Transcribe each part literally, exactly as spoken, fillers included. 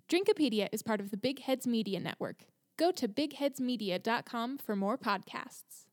Drinkopedia is part of the Big Heads Media Network. Go to big heads media dot com for more podcasts.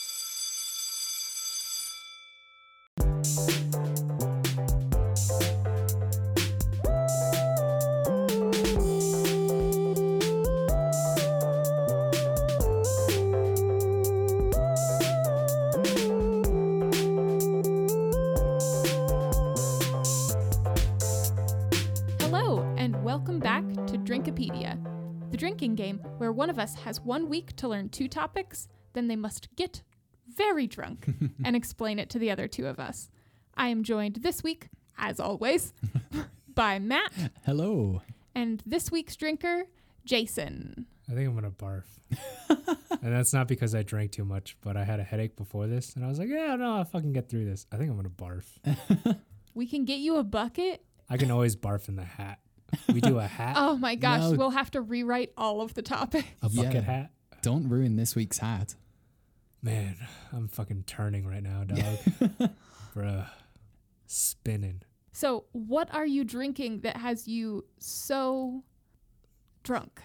Welcome back to Drinkopedia, the drinking game where one of us has one week to learn two topics, then they must get very drunk and explain it to the other two of us. I am joined this week, as always, by Matt. Hello. And this week's drinker, Jason. I think I'm going to barf. And that's not because I drank too much, but I had a headache before this, and I was like, yeah, no, I'll fucking get through this. I think I'm going to barf. We can get you a bucket. I can always barf in the hat. We do a hat. Oh my gosh, No. We'll have to rewrite all of the topics. A bucket Yeah. hat. Don't ruin this week's hat. Man, I'm fucking turning right now, dog. Bruh. Spinning. So, what are you drinking that has you so drunk?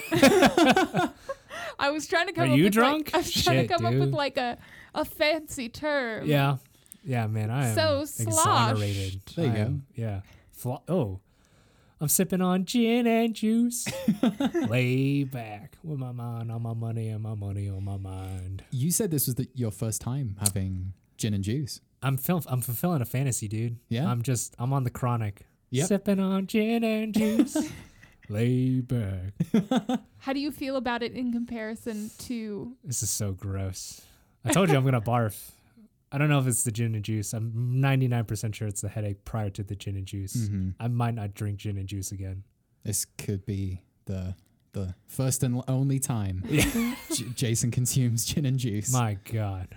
I was trying to come Are up you with drunk? Like, I was trying Shit, to come up with dude. like a, a fancy term. Yeah. Yeah, man, I am So sloshed. exonerated. There you I go. am- yeah. Flo- oh. I'm sipping on gin and juice. Lay back with my mind on my money and my money on my mind. You said this was the, your first time having gin and juice. I'm fil- I'm fulfilling a fantasy, dude. Yeah? I'm just I'm on the chronic. Yep. Sipping on gin and juice. Lay back. How do you feel about it in comparison to? This is so gross. I told you I'm gonna barf. I don't know if it's the gin and juice. I'm ninety-nine percent sure it's the headache prior to the gin and juice. Mm-hmm. I might not drink gin and juice again. This could be the the first and only time J- Jason consumes gin and juice. My God.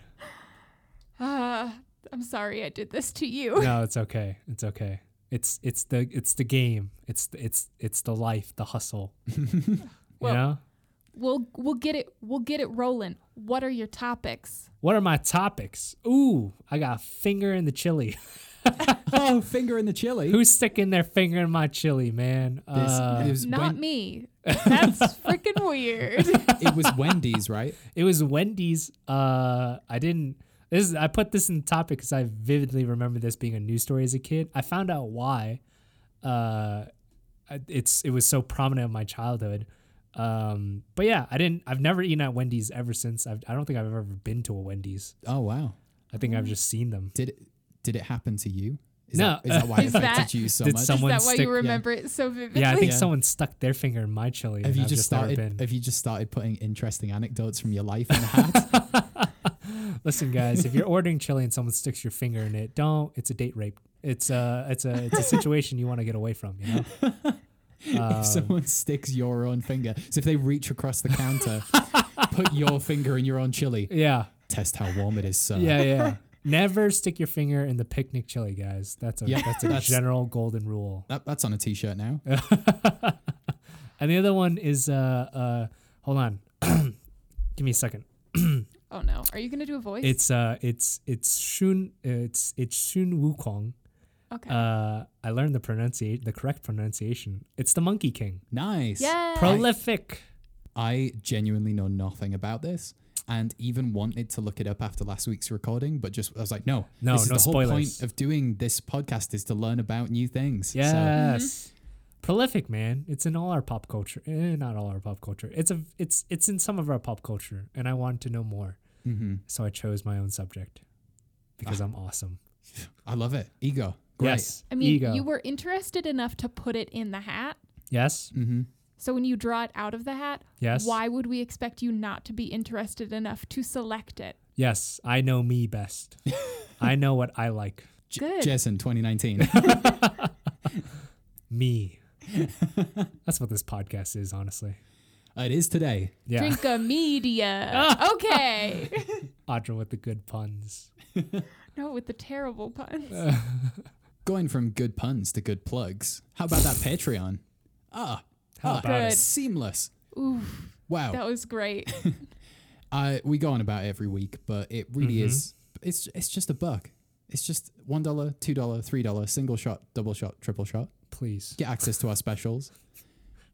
Uh, I'm sorry I did this to you. No, it's okay. It's okay. It's it's the it's the game. It's the, it's it's the life, the hustle. Well, you know? We'll we'll get it we'll get it rolling. What are your topics? What are my topics? Ooh, I got a finger in the chili. Oh, finger in the chili. Who's sticking their finger in my chili, man? This- Uh, it was Not Wen- me. That's freaking weird. It was Wendy's, right? it was Wendy's. Uh, I didn't. This is, I put this in the topic because I vividly remember this being a news story as a kid. I found out why. Uh, it's it was so prominent in my childhood. Um, but yeah, I didn't. I've never eaten at Wendy's ever since. I've, I don't think I've ever been to a Wendy's. Oh wow. I think I've just seen them. Did it did it happen to you? Is No. That, is that why it Is affected that- you so Did much? someone- Is that why stick- you remember it so vividly? Yeah, I think Yeah. someone stuck their finger in my chili. have and you I've just never started been. have you just started putting interesting anecdotes from your life in the hat? Listen, guys, if you're ordering chili and someone sticks your finger in it, don't. It's a date rape. It's a it's a it's a situation you want to get away from. You know. Um, If someone sticks your own finger, so if they reach across the counter, put your finger in your own chili, yeah, test how warm it is, sir. yeah, yeah. Never stick your finger in the picnic chili, guys. That's a Yeah, that's a that's- general golden rule. That, that's on a t-shirt now. And the other one is uh uh hold on, give me a second. Oh no. Are you gonna do a voice? It's uh it's it's Shun it's it's Shun Wukong. okay. Uh, I learned the pronunciation, the correct pronunciation. It's the Monkey King. Nice. yeah. Prolific. I genuinely know nothing about this and even wanted to look it up after last week's recording, but just I was like, no, No, this is no the whole spoilers. point of doing this podcast is to learn about new things. So, Yes. Prolific, man. It's in all our pop culture. Eh, not all our pop culture. It's a it's it's in some of our pop culture, and I wanted to know more. mhm. So I chose my own subject because Ah. I'm awesome. I love it. Ego. Great. Yes. I mean, Ego. you were interested enough to put it in the hat. Yes. Mm-hmm. So when you draw it out of the hat, Yes. why would we expect you not to be interested enough to select it? Yes. I know me best. I know what I like. Good. Jason, twenty nineteen. Me. That's what this podcast is, honestly. It is today. Yeah. Drink a media. Okay. Audra with the good puns. No, with the terrible puns. Going from good puns to good plugs. How about that Patreon? Ah, How ah, about Good. it? seamless. Oof, Wow. that was great. Uh, we go on about it every week, but it really Mhm. is. It's it's just a buck. It's just one dollar, two dollar, three dollar, single shot, double shot, triple shot. Please. Get access to our specials.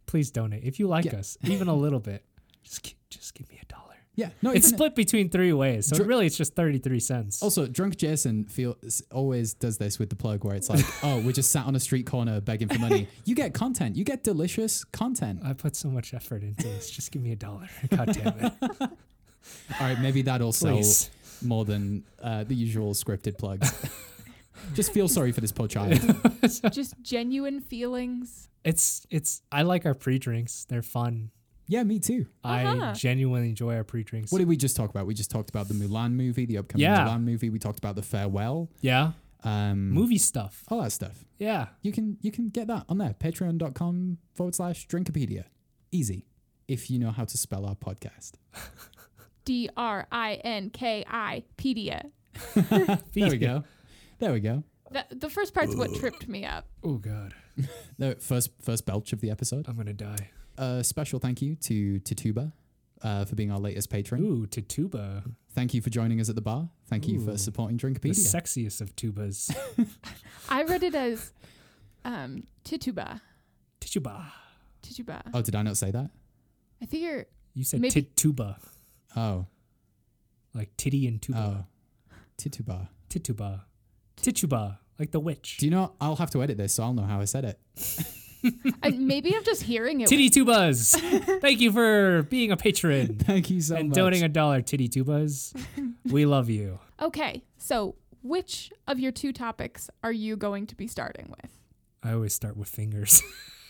please donate if you like Yeah. us, even a little bit. Just, gi- just give me a dollar. Yeah, no, It's even- split between three ways, so Dr- really it's just thirty-three cents. Also, Drunk Jason feel always does this with the plug where it's like, oh, we just sat on a street corner begging for money. You get content. You get delicious content. I put so much effort into this. Just give me a dollar. God damn it. All right, maybe that'll sell Please. more than uh, the usual scripted plugs. Just feel sorry for this poor child. Just genuine feelings. It's it's. I like our pre-drinks. They're fun. Yeah, me too. Uh-huh. I genuinely enjoy our pre-drinks. What did we just talk about? We just talked about the Mulan movie, the upcoming Yeah. Mulan movie. We talked about the Farewell, yeah, um, movie stuff. all that stuff. Yeah, You can you can get that on there. Patreon.com forward slash Drinkopedia. Easy. If you know how to spell our podcast. D R I N K I pedia. There we go. There we go. The, the first part's what tripped me up. Oh God, The first first belch of the episode. I'm gonna die. A special thank you to Tituba uh, for being our latest patron. Ooh, to tuba. Thank you for joining us at the bar. Thank you Ooh. for supporting The Drinkopedia. sexiest of tubas. I read it as um, tituba. Tituba. Tituba. Oh, did I not say that? I figure You said Maybe- tituba, Oh, like titty and tuba. oh, Tituba. Tituba. Tituba, like the witch. Do you know? I'll have to edit this, so I'll know how I said it. I, maybe I'm just hearing it. Titty tubas. Thank you for being a patron Thank you so and much. donating a dollar, titty tubas. We love you. Okay, so which of your two topics are you going to be starting with? I always start with fingers.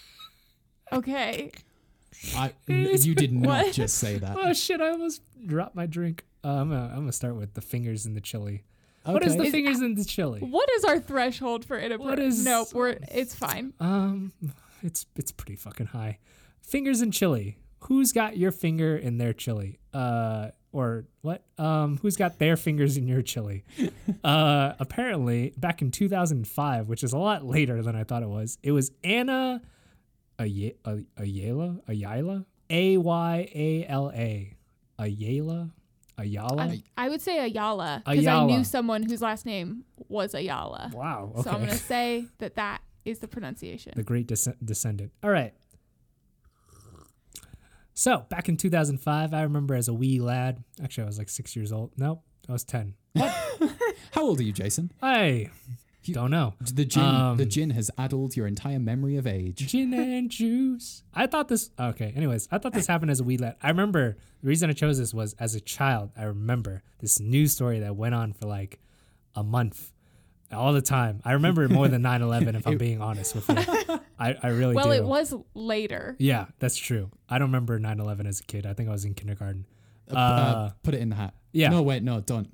Okay. I, n- you did not What? just say that. Oh shit! I almost dropped my drink. Uh, I'm gonna, I'm gonna start with the fingers in the chili. What is the Okay. fingers in the chili? What is our threshold for inappropriate? What is- Nope, we're it's fine. Um, it's it's pretty fucking high. Fingers in chili. Who's got your finger in their chili? Uh, or what? Um, who's got their fingers in your chili? uh, apparently, back in two thousand five, which is a lot later than I thought it was, it was Anna Ay- Ay- Ayala, Ayala, A Y A L A, Ayala, Ayala. I, I would say Ayala because I Ayala. knew someone whose last name was Ayala. Wow. So I'm Okay. going to say that that is the pronunciation. The great Des- descendant. All right. So back in two thousand five, I remember as a wee lad. Actually, I was like six years old. Nope, I was ten. How old are you, Jason? I You- don't know. The gin, Um, the gin has addled your entire memory of age. Gin and juice. I thought this. Okay. Anyways, I thought this happened as a wee lad. I remember the reason I chose this was as a child. I remember this news story that went on for like a month, all the time. I remember it more than nine eleven. If I'm being honest with you, I, I really well, do. it was later. Yeah, that's true. I don't remember nine eleven as a kid. I think I was in kindergarten. Uh, Uh, uh, put it in the hat. yeah. No, wait, no, don't.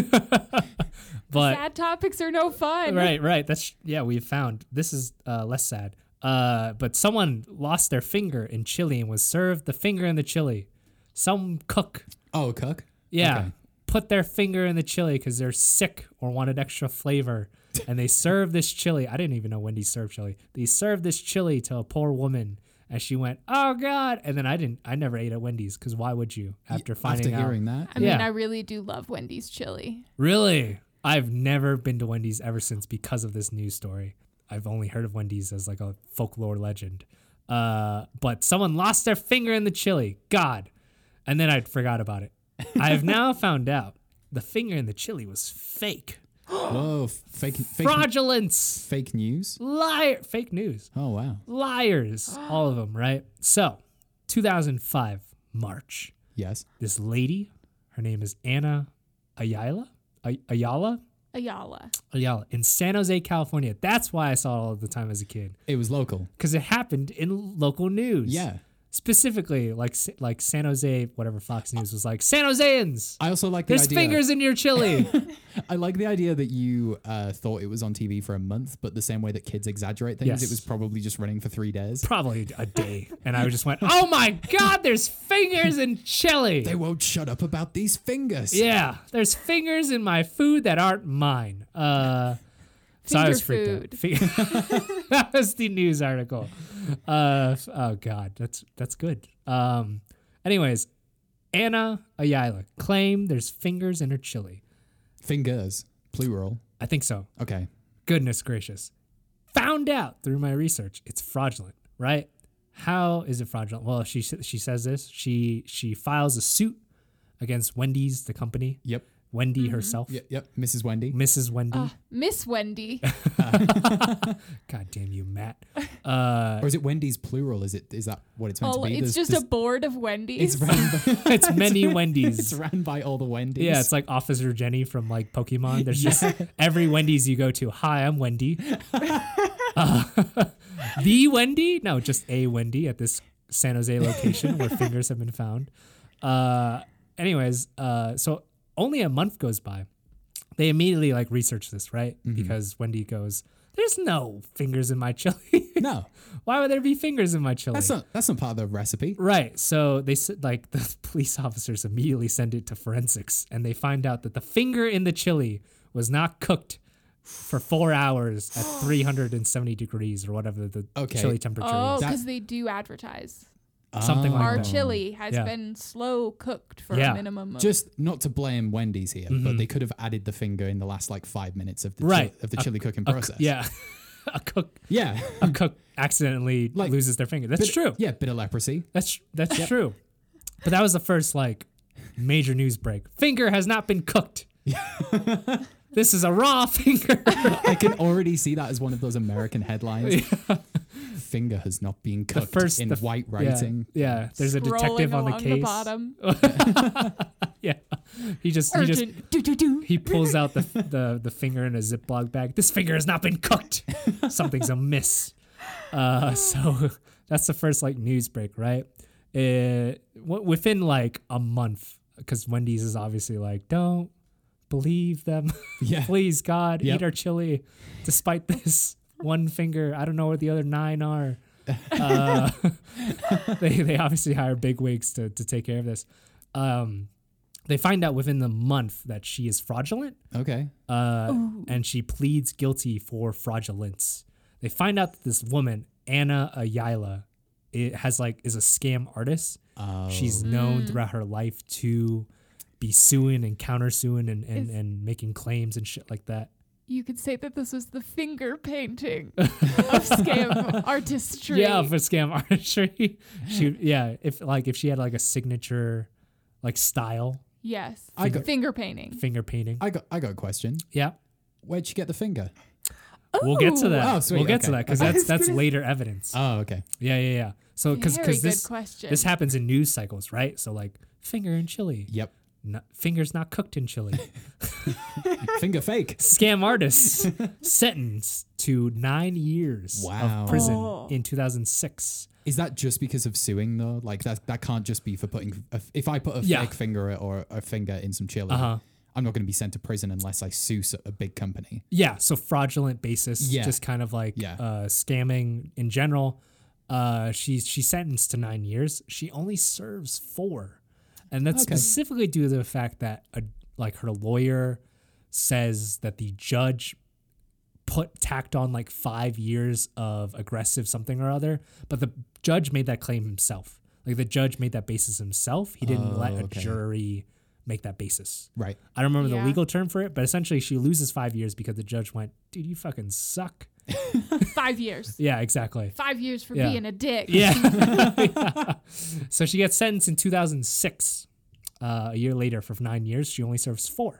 but Sad topics are no fun. right, right. That's yeah. We found this is uh, less sad. Uh, but someone lost their finger in chili and was served the finger in the chili. Some cook, Oh, cook. yeah, Okay. put their finger in the chili because they're sick or wanted extra flavor, and they served this chili. I didn't even know Wendy's served chili. They served this chili to a poor woman. And she went, "Oh God!" And then I didn't. I never ate at Wendy's because why would you? After finding After out, hearing that, I mean, Yeah. I really do love Wendy's chili. really, I've never been to Wendy's ever since because of this news story. I've only heard of Wendy's as like a folklore legend. Uh, but someone lost their finger in the chili. God, and then I forgot about it. I have now found out the finger in the chili was fake, whoa, f- fake, fake, fraudulence, fake news. liar, fake news. Oh wow, Liars, all of them, right? So, two thousand five, March. yes. This lady, her name is Anna Ayala, Ay- Ayala, Ayala. Ayala, in San Jose, California. That's why I saw it all the time as a kid, It was local. because it happened in local news. Yeah. Specifically, like like San Jose, whatever Fox News was like, San Joseans, I also like the there's idea. fingers in your chili. I like the idea that you uh, thought it was on T V for a month, but the same way that kids exaggerate things, Yes. it was probably just running for three days. Probably a day. And I just went, oh my God, there's fingers in chili. They won't shut up about these fingers. Yeah, there's fingers in my food that aren't mine. Uh, so I was Finger freaked out. Fi- that was the news article. Uh, f- oh God, that's that's good. Um, anyways, Anna Ayala claimed there's fingers in her chili. Fingers, plural. I think so. Okay. Goodness gracious. Found out through my research, it's fraudulent, right? How is it fraudulent? Well, she she says this. She she files a suit against Wendy's, the company. Yep. Wendy Mm-hmm. herself. Yep. Yep. Missus Wendy. Missus Wendy. Uh, Miss Wendy. God damn you, Matt. Uh, Or is it Wendy's plural? Is it? Is that what it's meant Oh, to be? it's There's- just there's- a board of Wendy's. It's run. By, it's many Wendy's. it's run by all the Wendy's. Yeah, it's like Officer Jenny from like Pokemon. There's just every Wendy's you go to. Hi, I'm Wendy. Uh, the Wendy? No, just a Wendy at this San Jose location where fingers have been found. Uh, anyways, uh, so only a month goes by. They immediately like research this, right? Mm-hmm. Because Wendy goes, "There's no fingers in my chili. no, Why would there be fingers in my chili?" that's not that's not part of the recipe. Right. So they s- like the police officers immediately send it to forensics, and they find out that the finger in the chili was not cooked for four hours at three hundred seventy degrees or whatever the Okay. chili temperature Oh, is. That- because they do advertise. Something like Our that. chili has Yeah. been slow cooked for Yeah. a minimum of Just not to blame Wendy's here, Mhm. but they could have added the finger in the last like five minutes of the Right. chili, of the A- chili cooking A c- process. yeah. a cook yeah, a cook accidentally Like, loses their finger. That's Bit- true. Yeah, bit of leprosy. That's that's true. But that was the first like major news break. Finger has not been cooked. This is a raw finger. I can already see that as one of those American headlines. Finger has not been cooked first- in the f- white Yeah, writing. yeah. There's a scrolling detective on the along case. bottom. Yeah. He just he just Urgent. Do, do, do. he pulls out the the the finger in a Ziploc bag. This finger has not been cooked. Something's amiss. Uh, so that's the first like news break, right? Uh, w- within like a month, because Wendy's is obviously like, don't believe them. Yeah. Please, God, Yep. eat our chili. Despite this one finger, I don't know where the other nine are. Uh, they they obviously hire bigwigs to to take care of this. Um, they find out within the month that she is fraudulent, Okay. uh, and she pleads guilty for fraudulence. They find out that this woman, Anna Ayala, it has like is a scam artist. Oh. She's known throughout her life to be suing and countersuing and, and, Is- and making claims and shit like that. You could say that this was the finger painting of scam artistry. Yeah, for scam artistry. She yeah, if like if she had like a signature like style Yes. I got- finger painting. finger painting. I got I got a question. Yeah. Where'd you get the finger? We'll get to Ooh. that. Oh, sweet, We'll get to okay. that because Okay. that's that's later evidence. Oh, okay. Yeah, yeah, yeah. So because Very because good this question. this happens in news cycles, right? So like finger in chili, Yep. not, fingers not cooked in chili. Finger fake. Scam artists sentenced to nine years Wow. of prison Oh. in two thousand six. Is that just because of suing though? Like that that can't just be for putting. A, if I put a Yeah. fake finger or a finger in some chili, Uh-huh. I'm not going to be sent to prison unless I sue s- a big company. Yeah, so fraudulent basis, Yeah. just kind of like Yeah. uh, scamming in general. Uh, she's she's sentenced to nine years. She only serves four, and that's Okay. specifically due to the fact that a, like her lawyer says that the judge put tacked on like five years of aggressive something or other, but the judge made that claim himself. Like the judge made that basis himself. He didn't Oh, let a okay. jury make that basis. Right. I don't remember Yeah. the legal term for it, but essentially she loses five years because the judge went, dude, you fucking suck. Five years. Yeah, exactly. Five years for Yeah. being a dick. Yeah. Yeah. So she gets sentenced in two thousand six. Uh, a year later, for nine years, she only serves four.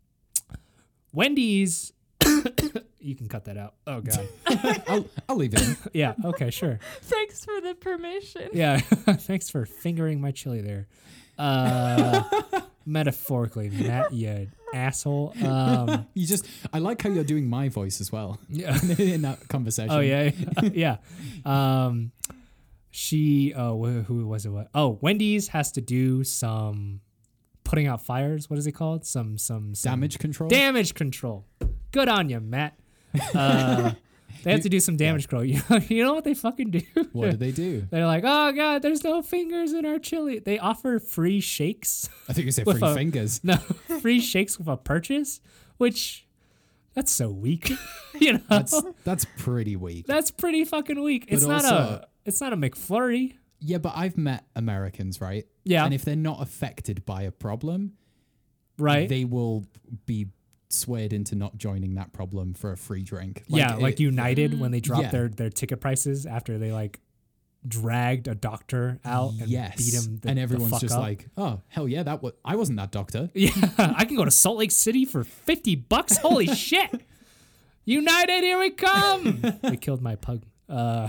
Wendy's, you can cut that out. Oh, God. I'll, I'll leave it in. Yeah, okay, sure. Thanks for the permission. Yeah, thanks for fingering my chili there. Uh, metaphorically, Matt, you asshole. Um, You just, I like how you're doing my voice as well yeah. in that conversation. Oh yeah, yeah. Um, she. Oh, wh- who was it? What? Oh, Wendy's has to do some putting out fires. What is it called? Some some, some Damage control. damage control. Good on you, Matt. Uh, they have to do some damage control. You know, you know what they fucking do? What do they do? They're like, oh god, there's no fingers in our chili. They offer free shakes. I think you said With free a- fingers. No, free shakes with a purchase, which that's so weak. You know, That's that's pretty weak. That's pretty fucking weak. It's not also- a it's not a McFlurry. Yeah, but I've met Americans, right? Yeah. And if they're not affected by a problem, Right. they will be swayed into not joining that problem for a free drink. yeah, like it- United when they drop Yeah. their, their ticket prices after they like dragged a doctor out and yes. beat him the, and the everyone's fuck just up. like, oh, hell yeah, that was, I wasn't that doctor. Yeah, I can go to Salt Lake City for fifty bucks. Holy shit. United, here we come. They killed my pug. Uh,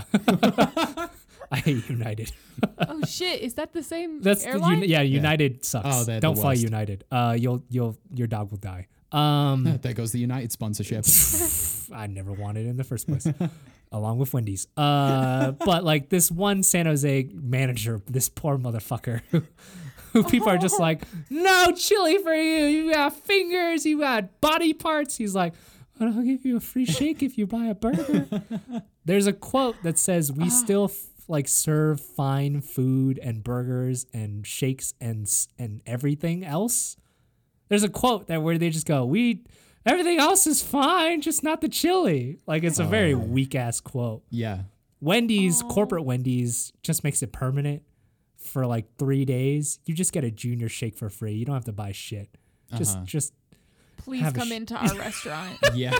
I hate United. Oh shit! Is that the same That's the, airline? uni- yeah, United sucks. Oh, they're the Don't fly worst. United. Uh, you'll you'll your dog will die. Um, There goes the United sponsorship. I never wanted it in the first place, along with Wendy's. Uh, but like this one San Jose manager, this poor motherfucker, who, who people are just like, no chili for you. You got fingers, you got body parts. He's like, but I'll give you a free shake if you buy a burger. There's a quote that says, we still f- like serve fine food and burgers and shakes and s- and everything else. There's a quote that where they just go, we everything else is fine, just not the chili. Like it's a very weak ass quote. Yeah. Wendy's, corporate Wendy's just makes it permanent for like three days. You just get a junior shake for free. You don't have to buy shit. Just Uh-huh. just Please Have a come sh- into our restaurant. Yeah.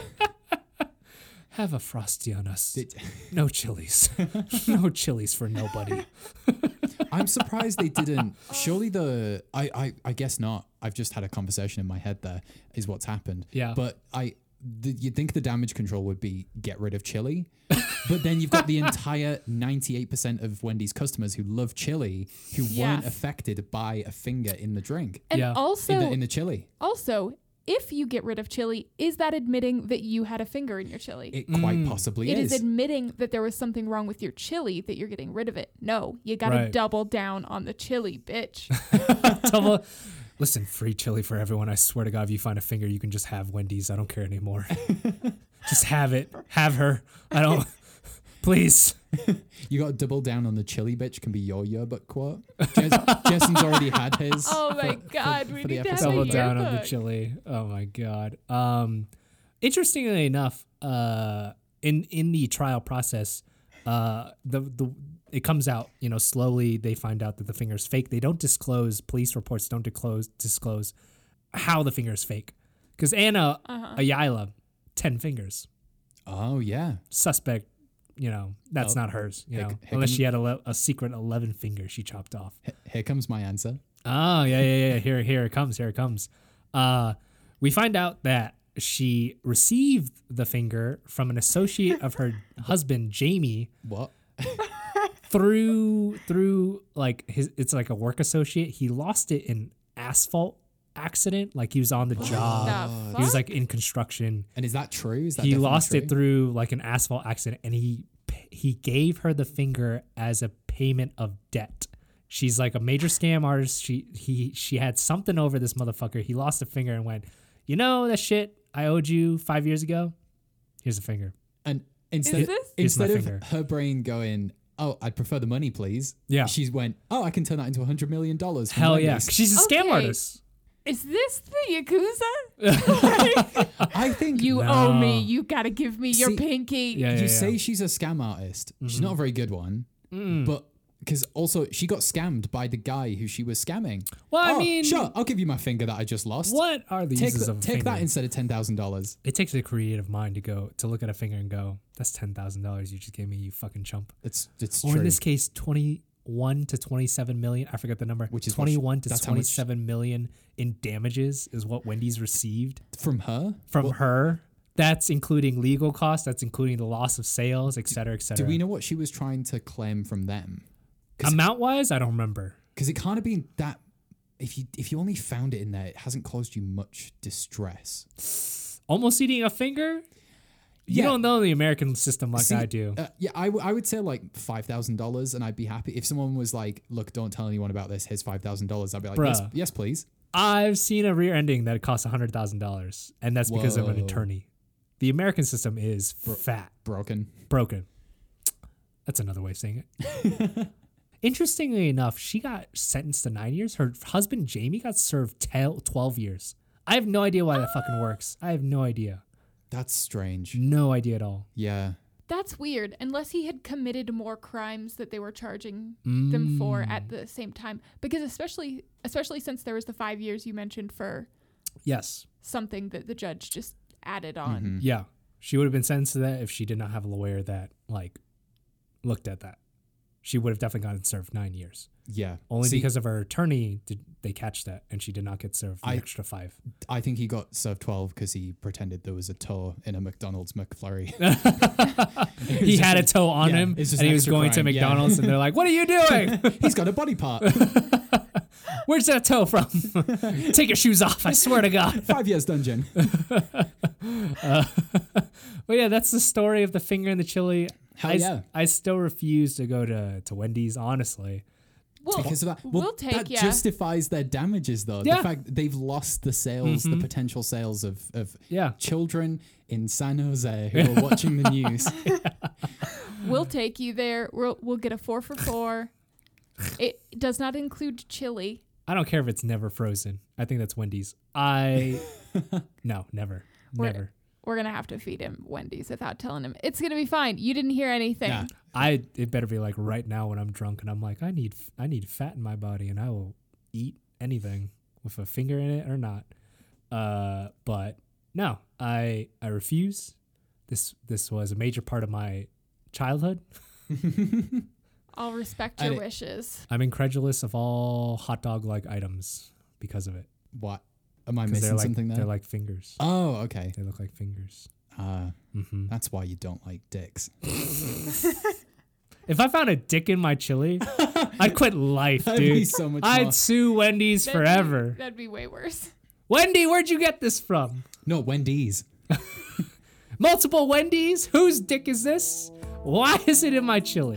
have a frosty on us. Did- No chilies. No chilies for nobody. I'm surprised they didn't. Surely the I, I I guess not. I've just had a conversation in my head. There is what's happened. Yeah. But I, the, you'd think the damage control would be get rid of chili, but then you've got the entire ninety-eight percent of Wendy's customers who love chili who weren't Yes. affected by a finger in the drink And Yeah. also, in the in the chili. also, if you get rid of chili, is that admitting that you had a finger in your chili? It quite Mm. possibly It is is. admitting that there was something wrong with your chili that you're getting rid of it. No, you got to Right. double down on the chili, bitch. Double- Listen, free chili for everyone. I swear to God, if you find a finger, you can just have Wendy's. I don't care anymore. Just have it. Have her. I don't. Please. You got to double down on the chili bitch can be your yearbook quote. Jess, Jason's already had his. Oh my for- God, for we the need to have episode. a Double down on the yearbook. chili. Oh my God. Um, interestingly enough, uh, in in the trial process, uh, the the it comes out, you know, slowly they find out that the finger is fake. They don't disclose. Police reports don't disclose disclose how the finger is fake, because Anna Uh-huh. Ayala, ten fingers. Oh yeah. Suspect, you know, that's Oh, not hers. You here- know, here unless come- she had a, le- a secret eleven fingers she chopped off. H- Here comes my answer. Oh, yeah, yeah, yeah. Here, here it comes. Here it comes. Uh, we find out that she received the finger from an associate of her husband, Jamie, What? through through like his. It's like a work associate. He lost it in asphalt accident. Like he was on the job. The He was fuck? like in construction. And is that true? Is that He definitely lost true? it through like an asphalt accident, and he he gave her the finger as a payment of debt. She's like a major scam artist. She he she had something over this motherfucker. He lost a finger and went, you know that shit I owed you five years ago. Here's a finger. And instead, Is this? Here's my instead of finger. her brain going, "Oh, I'd prefer the money, please." Yeah. She went, "Oh, I can turn that into a hundred million dollars." Hell yeah, she's a scam Okay. artist. Is this the Yakuza? I think You No. owe me. You got to give me your See, pinky. Yeah, yeah, you yeah. say she's a scam artist. She's not a very good one, Mm. but because also she got scammed by the guy who she was scamming. Well, I Oh, mean, sure, I'll give you my finger that I just lost. what are the Take, uses th- of a take finger? that instead of ten thousand dollars. It takes a creative mind to go to look at a finger and go, "That's ten thousand dollars you just gave me, you fucking chump." It's it's Or true. in this case, twenty-one to twenty-seven million. I forget the number. Which is what- twenty-one to that's how much- twenty-seven million in damages is what Wendy's received From her. from Well, her. That's including legal costs. That's including the loss of sales, et cetera, et do cetera. we know what she was trying to claim from them? Amount wise, I don't remember. Because it can't have been that. If you if you only found it in there, it hasn't caused you much distress. Almost eating a finger. You Yeah. don't know the American system like See, I do. Uh, yeah, I, w- I would say like five thousand dollars, and I'd be happy if someone was like, "Look, don't tell anyone about this. Here's five thousand dollars." I'd be like, yes, Bruh. "Yes, please." I've seen a rear ending that costs one hundred thousand dollars, and that's because of an Whoa. attorney. The American system is fat, Broken. broken. That's another way of saying it. Interestingly enough, she got sentenced to nine years. Her husband, Jamie, got served tel- twelve years. I have no idea why that fucking works. I have no idea. That's strange. No idea at all. Yeah. That's weird. Unless he had committed more crimes that they were charging them for at the same time. Because especially especially since there was the five years you mentioned for Yes. something that the judge just added on. Mhm. Yeah. She would have been sentenced to that if she did not have a lawyer that, like, looked at that. she would have definitely gotten served nine years. Yeah. Only See, because of her attorney did they catch that, and she did not get served the I- extra five. I think he got served twelve because he pretended there was a toe in a McDonald's McFlurry. He had a just- toe on yeah, him, it's and just he an was extra going to crime, yeah. McDonald's, and they're like, "What are you doing? He's got a body part. Where's that toe from? Take your shoes off! I swear to God." Five years dungeon. Uh, but yeah, that's the story of the finger in the chili. Hell I, s- yeah. I still refuse to go to, to Wendy's, honestly. Well, Because of that. we'll Well, take, that yeah. justifies their damages, though. Yeah. The fact that they've lost the sales, Mhm. the potential sales of, of Yeah. children in San Jose who are watching the news. We'll take you there. We'll, we'll get a four for four. It does not include chili. I don't care if it's never frozen. I think that's Wendy's. I no, never, We're- never. We're going to have to feed him Wendy's without telling him. It's going to be fine. You didn't hear anything. Yeah. I it better be like right now when I'm drunk and I'm like I need I need fat in my body and I will eat anything with a finger in it or not. Uh, but no, I I refuse. This this was a major part of my childhood. I'll respect I your di- wishes. I'm incredulous of all hot dog like items because of it. What? Am I 'Cause missing they're like something there? they're like fingers. oh, okay. They look like fingers. Uh, hmm that's why you don't like dicks. If I found a dick in my chili, I'd quit life, That'd be dude. so much more. I'd sue Wendy's That'd be- forever. That'd be way worse. Wendy, where'd you get this from? No, Wendy's. Multiple Wendy's? Whose dick is this? Why is it in my chili?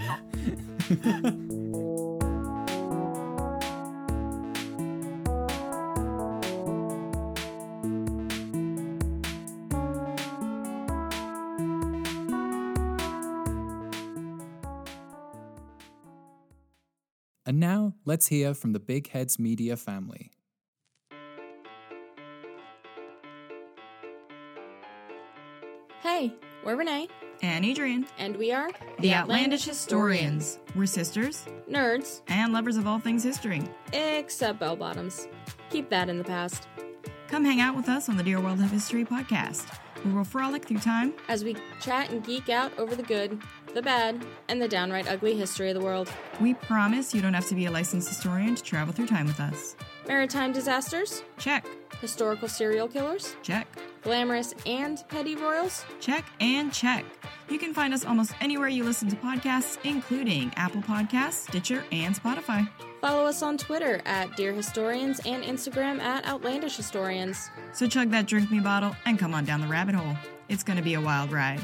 And now, let's hear from the Big Heads Media family. Hey, we're Renee, and Adrian, and we are the Outlandish Historians. We're sisters Nerds, and lovers of all things history. except bell bottoms. Keep that in the past. Come hang out with us on the Dear World of History podcast, where we'll frolic through time. As we chat and geek out over the good, the bad, and the downright ugly history of the world. We promise you don't have to be a licensed historian to travel through time with us. Maritime disasters, Check, historical serial killers, check, glamorous and petty royals. check, and check. You can find us almost anywhere you listen to podcasts, including Apple Podcasts, Stitcher, and Spotify. Follow us on Twitter at Dear Historians and Instagram at Outlandish Historians. So chug that drink me bottle and come on down the rabbit hole. It's going to be a wild ride.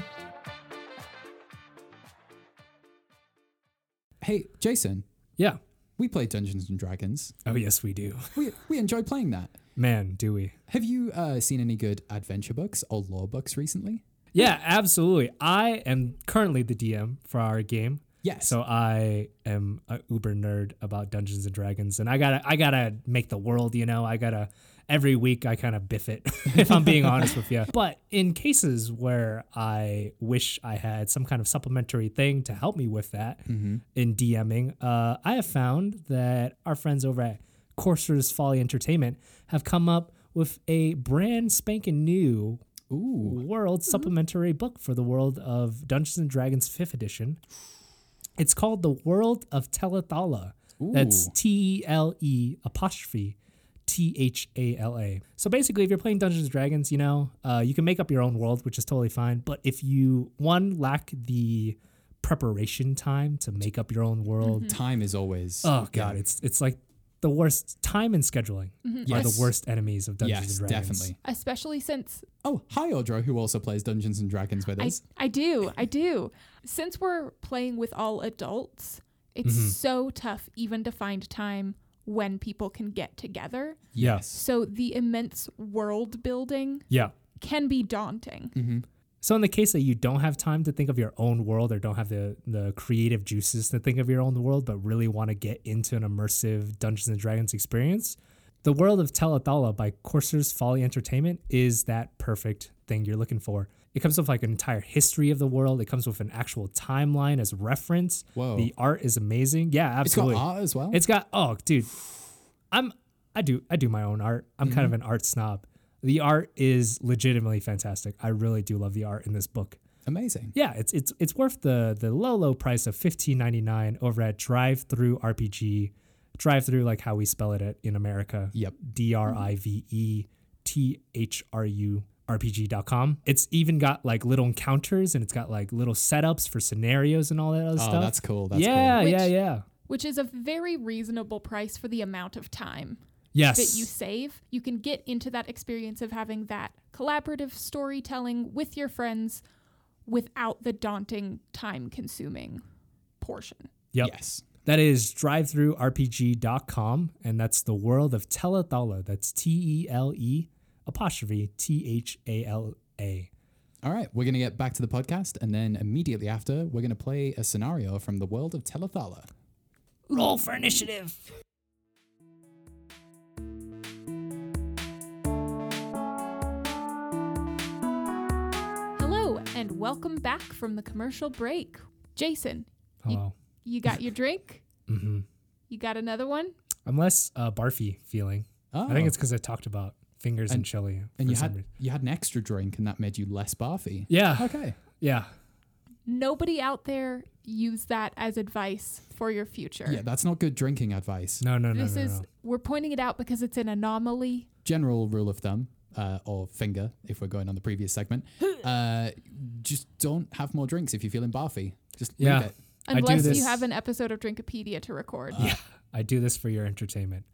Hey, Jason, Yeah. we play Dungeons and Dragons. Oh, yes, we do. We, we enjoy playing that. Man, do we? Have you uh, seen any good adventure books or lore books recently? Yeah, absolutely. I am currently the D M for our game. Yes. So I am a uber nerd about Dungeons and Dragons, and I gotta I gotta make the world, you know. I gotta every week I kind of biff it, if I'm being honest with you. But in cases where I wish I had some kind of supplementary thing to help me with that Mm-hmm. in DMing, uh, I have found that our friends over at Courser's Folly Entertainment have come up with a brand spanking new Ooh. world supplementary book for the world of Dungeons and Dragons fifth edition. It's called The World of Telethala. That's Ooh. T E L E apostrophe T H A L A. So basically, if you're playing Dungeons and Dragons, you know, uh, you can make up your own world, which is totally fine. But if you, one, lack the preparation time to make up your own world, Time is always. oh, God, it's it's like the worst. Time and scheduling are Yes. the worst enemies of Dungeons Yes, and Dragons. definitely. Especially since Oh, hi, Audra, who also plays Dungeons and Dragons with I, us. I do, I do. Since we're playing with all adults, it's Mhm. so tough even to find time when people can get together. Yes. So the immense world building Yeah. can be daunting. Mm-hmm. So in the case that you don't have time to think of your own world or don't have the, the creative juices to think of your own world, but really want to get into an immersive Dungeons and Dragons experience, The World of Telethala by Courser's Folly Entertainment is that perfect thing you're looking for. It comes with like an entire history of the world. It comes with an actual timeline as reference. Whoa. The art is amazing. Yeah, It's got absolutely. art as well. It's got oh, dude, I'm I do I do my own art. I'm kind of an art snob. The art is legitimately fantastic. I really do love the art in this book. Amazing. Yeah, it's it's it's worth the the low low price of fifteen ninety-nine over at Drive Through R P G. Drive Through, like how we spell it at, in America. Yep. D R I V E T H R U R P G dot com. It's even got like little encounters and it's got like little setups for scenarios and all that other Oh, stuff. that's cool. That's yeah, cool. yeah, Which- yeah. Which is a very reasonable price for the amount of time Yes. that you save. You can get into that experience of having that collaborative storytelling with your friends without the daunting time-consuming portion. Yep. Yes. That is drive through R P G dot com, and that's the world of Telethala. That's T E L E apostrophe T H A L A. All right, we're going to get back to the podcast, and then immediately after, we're going to play a scenario from the world of Telethala. Roll for initiative. Hello, and welcome back from the commercial break. Jason, Hello. you got your drink? Mm-hmm. You got another one? I'm less uh, barfy feeling. Oh. I think it's because I talked about fingers and, And- chili. And for you some had reason. you had an extra drink, and that made you less barfy. Yeah. Okay. Yeah. Nobody out there use that as advice for your future. Yeah, that's not good drinking advice. No, no, no, this no, is no. we're pointing it out because it's an anomaly. General rule of thumb, uh, or finger, if we're going on the previous segment, uh, just don't have more drinks if you're feeling barfy. Just leave Yeah. it. I do Unless this- you have an episode of Drinkopedia to record. Yeah. I do this for your entertainment.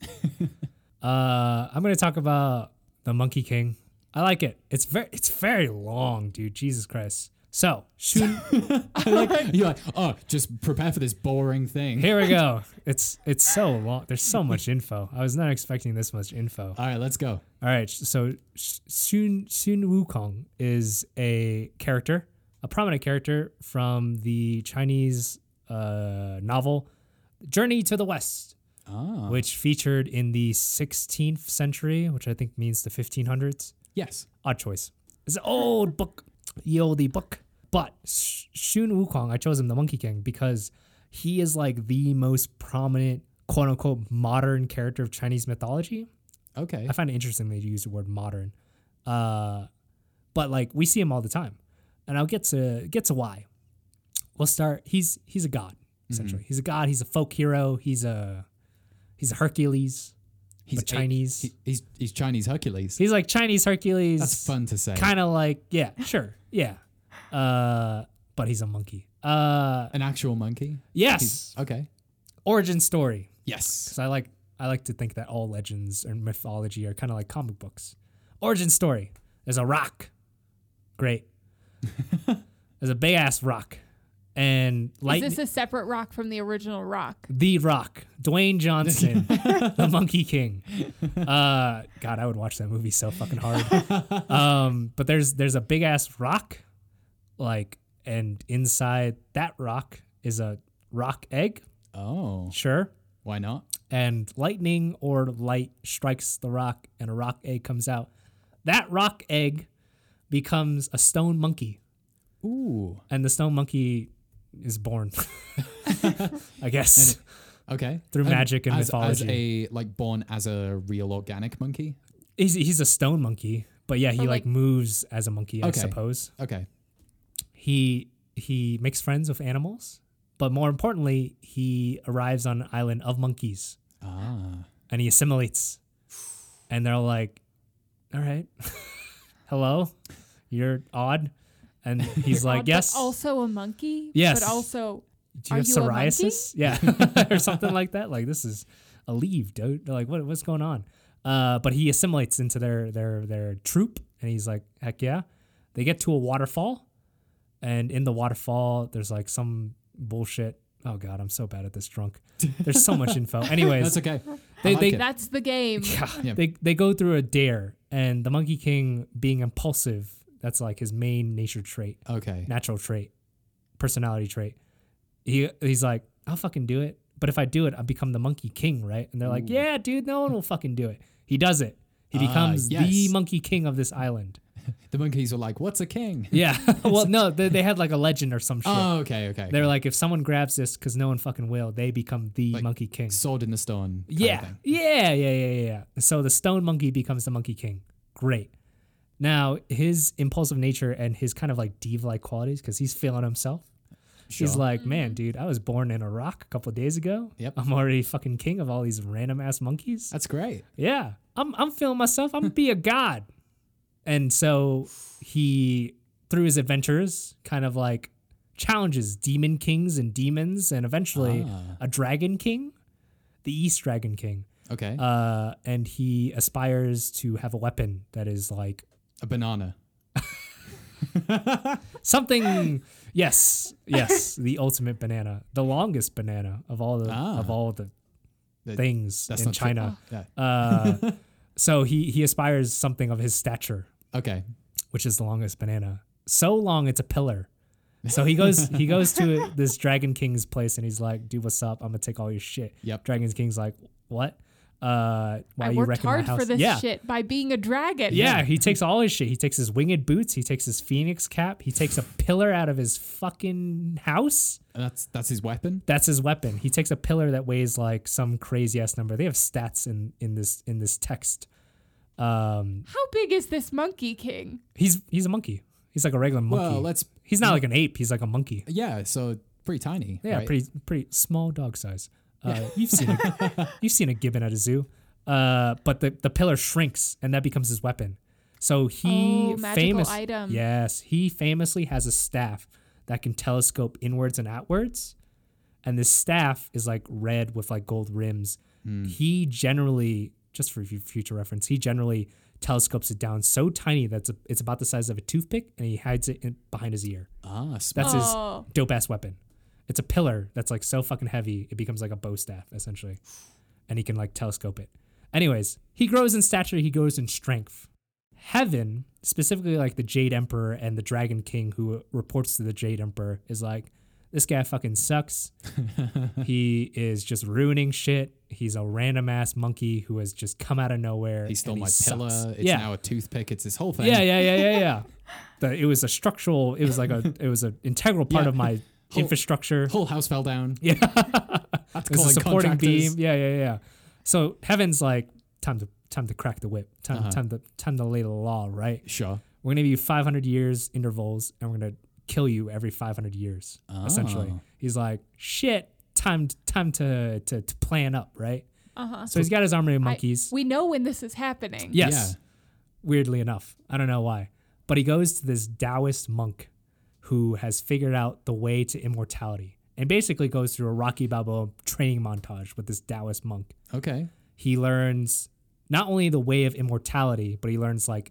uh, I'm going to talk about the Monkey King. I like it. It's very, it's very long, dude. Jesus Christ. So, Shun, Like, you're like, oh, just prepare for this boring thing. here we go. It's it's so long. There's so much info. I was not expecting this much info. All right, let's go. All right, so Sh- Sun Sun Wukong is a character, a prominent character from the Chinese uh, novel Journey to the West, Ah, which featured in the sixteenth century, which I think means the fifteen hundreds. yes. Odd choice. It's an old book, ye olde book. But Sh- Shun Wukong, I chose him the Monkey King because he is like the most prominent, quote unquote, modern character of Chinese mythology. Okay. I find it interesting they use the word modern. Uh, but like we see him all the time. And I'll get to get to why. We'll start he's he's a god, essentially. He's a god, he's a folk hero, he's a he's a Hercules. He's but Chinese. he- he's he's Chinese Hercules. He's like Chinese Hercules. That's fun to say. Kind of like, yeah, sure. Yeah. Uh, but he's a monkey. Uh, An actual monkey. yes. He's, okay. Origin story. Yes. Because I like I like to think that all legends and mythology are kind of like comic books. Origin story. There's a rock. Great. There's a big ass rock, and lightning. Is this a separate rock from the original rock? The Rock, Dwayne Johnson, the Monkey King. Uh, God, I would watch that movie so fucking hard. Um, but there's there's a big ass rock, like, and inside that rock is a rock egg. Oh, Sure. why not? And lightning or light strikes the rock and a rock egg comes out. That rock egg becomes a stone monkey, Ooh. and the stone monkey is born. I guess Okay. through Um, magic and as, mythology. As a like born as a real organic monkey. he's he's a stone monkey, but yeah, he Or like, like- moves as a monkey, I Okay. suppose. Okay. He he makes friends with animals, but more importantly, he arrives on an island of monkeys Ah. and he assimilates. And they're like, "All right, hello, you're odd," and he's like, Odd, but "Yes." also a monkey? Yes. But also, Do you Are have you a monkey? psoriasis? Yeah, or something like that. Like this is a leave, dude. They're like, what what's going on? Uh, but he assimilates into their their their troop, and he's like, heck yeah. They get to a waterfall, and in the waterfall, there's like some bullshit. Oh god, I'm so bad at this drunk. There's so much info. Anyways, That's okay. They- I like they- it. that's the game. yeah, Yeah. they they go through a dare, and the Monkey King being impulsive. That's like his main nature trait. Okay. Natural trait, personality trait. He he's like, I'll fucking do it. But if I do it, I become the Monkey King, right? And they're like, yeah, dude, no one will fucking do it. He does it. He Ah, becomes the yes. Monkey King of this island. The monkeys were like, "What's a king?" Yeah. well, no, they, they had like a legend or some shit. Oh, okay, okay. They're like, if someone grabs this, because no one fucking will, they become the Like, Monkey King. sword in the stone. kind of Yeah. thing. yeah, yeah, yeah, yeah, yeah. So the stone monkey becomes the Monkey King. Great. Now, his impulsive nature and his kind of like diva-like qualities, because he's feeling himself. He's Sure. like, man, dude, I was born in Iraq a couple of days ago. Yep. I'm already fucking king of all these random ass monkeys. That's great. Yeah, I'm I'm feeling myself. I'm gonna be a god. And so he, through his adventures, kind of like challenges demon kings and demons, and eventually Ah. a dragon king, the East Dragon King. Okay. Uh, and he aspires to have a weapon that is like a banana. something. Yes, yes, the ultimate banana, the longest banana of all the Ah. of all the That- things that's in not true. China. Yeah. Uh, so he he aspires something of his stature, Okay. which is the longest banana. So long, it's a pillar. So he goes he goes to this Dragon King's place and he's like, "Dude, what's up? I'm gonna take all your shit." Yep. Dragon King's like, "What? Uh, why I are you worked wrecking my hard house?" for this yeah. shit by being a dragon. Yeah, he takes all his shit. He takes his winged boots. He takes his phoenix cap. He takes a pillar out of his fucking house. And that's that's his weapon. That's his weapon. He takes a pillar that weighs like some crazy ass number. They have stats in in this in this text. Um, How big is this monkey king? he's he's a monkey. He's like a regular monkey. Well, let's. he's not like an ape. He's like a monkey. Yeah. So pretty tiny. Yeah, right? pretty pretty small dog size. Uh, you've seen a, you've seen a gibbon at a zoo. Uh, but the, the pillar shrinks and that becomes his weapon. So he Oh, magical famous item. Yes, he famously has a staff that can telescope inwards and outwards. And this staff is like red with like gold rims. He generally, just for fu- future reference, he generally telescopes it down so tiny that it's, a, it's about the size of a toothpick and he hides it in, behind his ear. Ah, That's smart. Oh. his dope ass weapon. It's a pillar that's like so fucking heavy it becomes like a bow staff essentially, and he can like telescope it. Anyways, he grows in stature. He grows in strength. Heaven, specifically like the Jade Emperor and the Dragon King, who reports to the Jade Emperor, is like, this guy fucking sucks. He is just ruining shit. He's a random ass monkey who has just come out of nowhere. He stole and my sucks. pillar. It's yeah. now a toothpick. It's this whole thing. Yeah, yeah, yeah, yeah, yeah. The, it was a structural. It was like a. It was an integral part Yeah. of my Whole- infrastructure. Whole house fell down. Yeah, That's it was a calling supporting contractors. beam. Yeah, yeah, yeah. So Heaven's like time to time to crack the whip. Time Uh-huh. time to time to lay the law. Right. Sure. We're gonna give you five hundred years intervals, and we're gonna kill you every five hundred years. Essentially, Oh. he's like, shit. Time time to to, to plan up. Right. Uh-huh. So he's got his army of I- monkeys. we know when this is happening. Yes. Yeah. Weirdly enough. I don't know why. But he goes to this Taoist monk who has figured out the way to immortality and basically goes through a Rocky Balboa training montage with this Taoist monk. Okay. He learns not only the way of immortality, but he learns like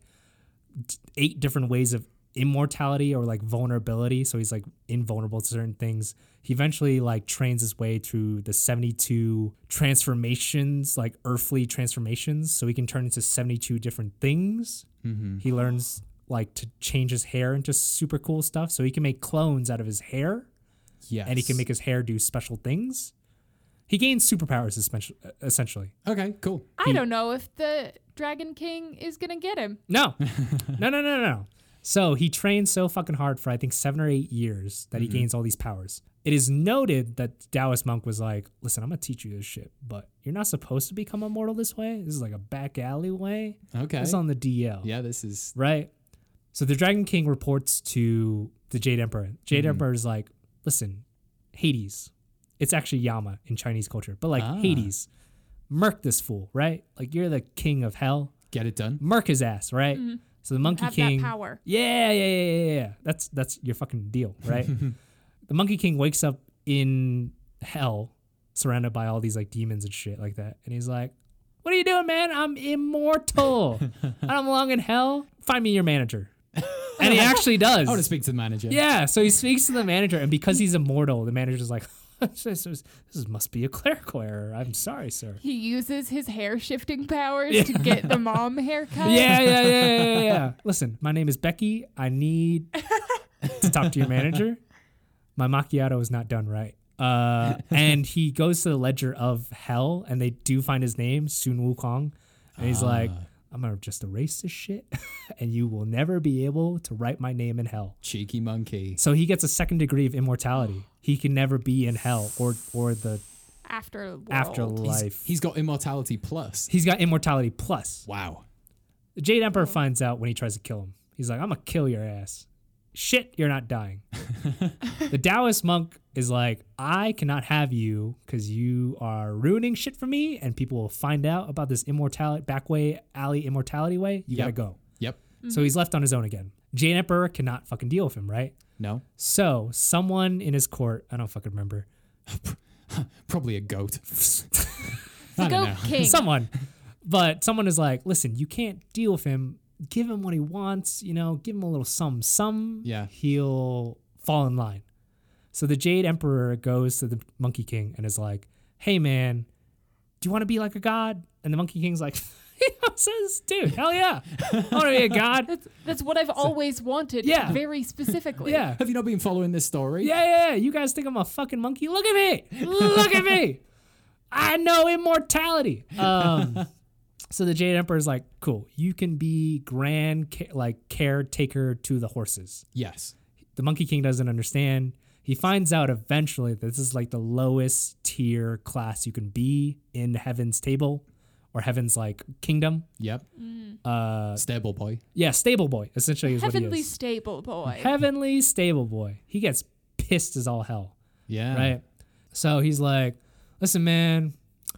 t- eight different ways of immortality or like vulnerability. So he's like invulnerable to certain things. He eventually like trains his way through the seventy-two transformations, like earthly transformations. So he can turn into seventy-two different things. Mm-hmm. He learns like to change his hair into super cool stuff. So he can make clones out of his hair Yes. and he can make his hair do special things. He gains superpowers espe- essentially. Okay. Cool. I don't know if the Dragon King is going to get him. No, no, no, no, no. So he trains so fucking hard for I think seven or eight years that he gains all these powers. It is noted that the Taoist monk was like, listen, I'm going to teach you this shit, but you're not supposed to become immortal this way. This is like a back alley way. Okay. It's on the D L. Yeah. This is. Right? So the Dragon King reports to the Jade Emperor. Jade Mhm. Emperor is like, listen, Hades. It's actually Yama in Chinese culture, but like Ah. Hades, murk this fool, right? Like you're the king of hell. Get it done. Murk his ass, right? Mhm. So the Monkey Have King. that power. Yeah, yeah, yeah, yeah, yeah. That's that's your fucking deal, right? The Monkey King wakes up in hell, surrounded by all these like demons and shit like that, and he's like, "What are you doing, man? I'm immortal. I don't belong in hell. Find me your manager." And he actually does. I want to speak to the manager. Yeah, so he speaks to the manager, and because he's immortal, the manager's like, this, is, this must be a clerical error. I'm sorry, sir. He uses his hair shifting powers to get the mom haircut. Yeah, yeah, yeah, yeah, yeah, yeah. Listen, my name is Becky. I need to talk to your manager. My macchiato is not done right. Uh, and he goes to the ledger of hell, and they do find his name, Sun Wukong. And he's like, I'm going to just erase this shit, and you will never be able to write my name in hell. Cheeky monkey. So he gets a second degree of immortality. He can never be in hell or or the After afterlife. He's got immortality plus. He's got immortality plus. Wow. The Jade Emperor Oh. finds out when he tries to kill him. He's like, I'm gonna kill your ass. Shit, you're not dying. The Taoist monk is like, I cannot have you because you are ruining shit for me, and people will find out about this immortality back way alley immortality way. You Yep. gotta go. Yep. So he's left on his own again. Jade Emperor cannot fucking deal with him, right? No. So someone in his court, I don't fucking remember, Probably a goat. The I don't Goat know. King. someone, but someone is like, listen, you can't deal with him. Give him what he wants, you know, give him a little some, some. Yeah. He'll fall in line. So the Jade Emperor goes to the Monkey King and is like, hey man, do you want to be like a god? And the Monkey King's like, he says, dude, hell yeah. I want to be a god. That's, that's what I've always wanted. Yeah. Very specifically. Yeah. Have you not been following this story? Yeah, yeah, yeah. You guys think I'm a fucking monkey? Look at me. Look at me. I know immortality. Um, so the Jade Emperor is like, cool. You can be grand, ca- like caretaker to the horses. Yes. The Monkey King doesn't understand. He finds out eventually that this is like the lowest tier class you can be in Heaven's table or Heaven's like kingdom. Yep. Uh, Stable boy. yeah, stable boy essentially is Heavenly what he is. stable boy. Heavenly stable boy. He gets pissed as all hell. Yeah. Right? So he's like, listen, man,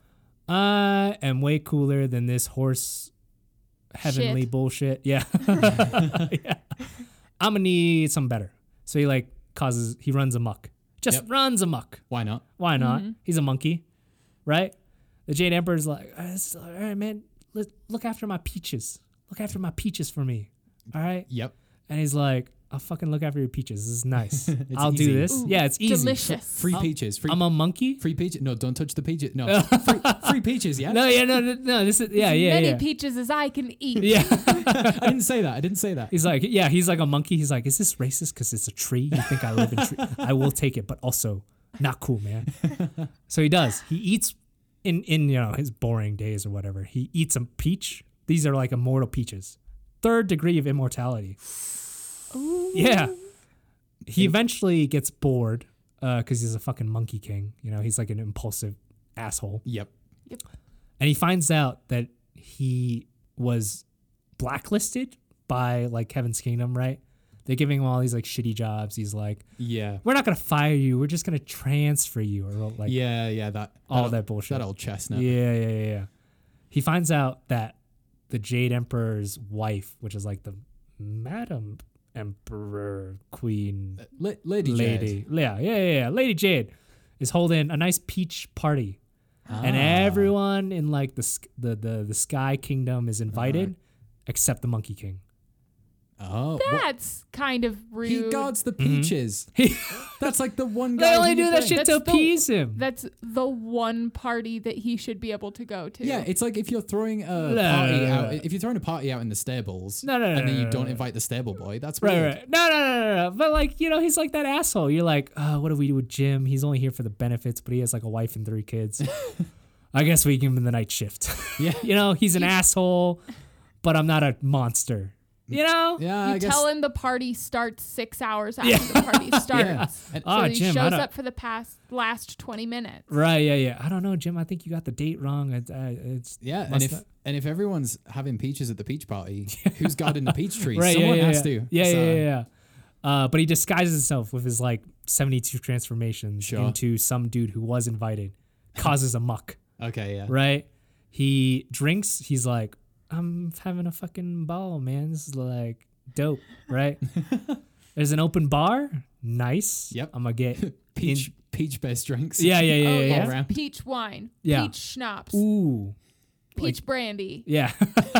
I am way cooler than this horse heavenly Shit. bullshit. Yeah. Yeah. I'm gonna need something better. So he like causes, he runs amok. Just Yep. runs amok. Why not? Why not? Mm-hmm. He's a monkey, right? The Jade Emperor's like, all right, all right man, let, look after my peaches. Look after my peaches for me. All right? Yep. And he's like, I'll fucking look after your peaches. This is nice. It's I'll easy. do this. Ooh, Yeah, it's easy. Delicious. Free peaches. Free, I'm a monkey. free peaches. No, don't touch the peaches. No. free, free peaches, yeah? No, yeah, no, no, no. This is yeah, yeah, Many yeah. peaches as I can eat. Yeah. I didn't say that. I didn't say that. He's like, yeah, he's like a monkey. He's like, is this racist because it's a tree? You think I live in tree? I will take it, but also not cool, man. So he does. He eats in in you know his boring days or whatever. He eats a peach. These are like immortal peaches. Third degree of immortality. Ooh. Yeah. He eventually gets bored because he's a fucking monkey king. You know, he's like an impulsive asshole. Yep. And he finds out that he was blacklisted by like Heaven's Kingdom, right? They're giving him all these like shitty jobs. He's like, Yeah. we're not gonna fire you. We're just gonna transfer you, or like yeah, yeah. That all that, that bullshit. That old chestnut. Yeah, yeah, yeah, yeah. He finds out that the Jade Emperor's wife, which is like the Madam Emperor Queen La- Lady Lady, Jade. yeah, yeah, yeah, yeah, Lady Jade, is holding a nice peach party. And Ah. everyone in like the sk- the the, the Sky Kingdom is invited, except the Monkey King. Oh. what- That's kind of rude. He guards the peaches. He, That's like the one guy. they only who do you that bring. shit That's to the- appease him. That's the one party that he should be able to go to. Yeah, it's like if you're throwing a No, party no, no, out. no. If you're throwing a party out in the stables, No, no, no, and then no, you no, don't no. invite the stable boy, that's Right, weird. right. No, no, no, no, no. But like, you know, he's like that asshole. You're like, oh, what do we do with Jim? He's only here for the benefits, but he has like a wife and three kids. I guess we give him the night shift. Yeah. You know, he's an asshole, but I'm not a monster. You know? Yeah, You I guess. tell him the party starts six hours after the party starts. Yeah. And- So Ah, he Jim, I shows don't- up for the past last twenty minutes. Right, yeah, yeah. I don't know, Jim. I think you got the date wrong. It, uh, it's Yeah, and must if not- and if everyone's having peaches at the peach party, who's guarding the peach tree? right, Someone yeah, yeah, has yeah. to. Yeah, So- yeah, yeah, yeah. Uh, but he disguises himself with his like seventy-two transformations Sure. into some dude who was invited, causes a muck. Okay, yeah. Right? He drinks. He's like, I'm having a fucking ball, man. This is like dope, right? There's an open bar. Nice. Yep. I'm gonna get Peach in- peach based drinks. Yeah, yeah, yeah, oh, yeah. yes. yeah. around. Peach wine. Yeah. Peach schnapps. Ooh. Peach brandy. Yeah.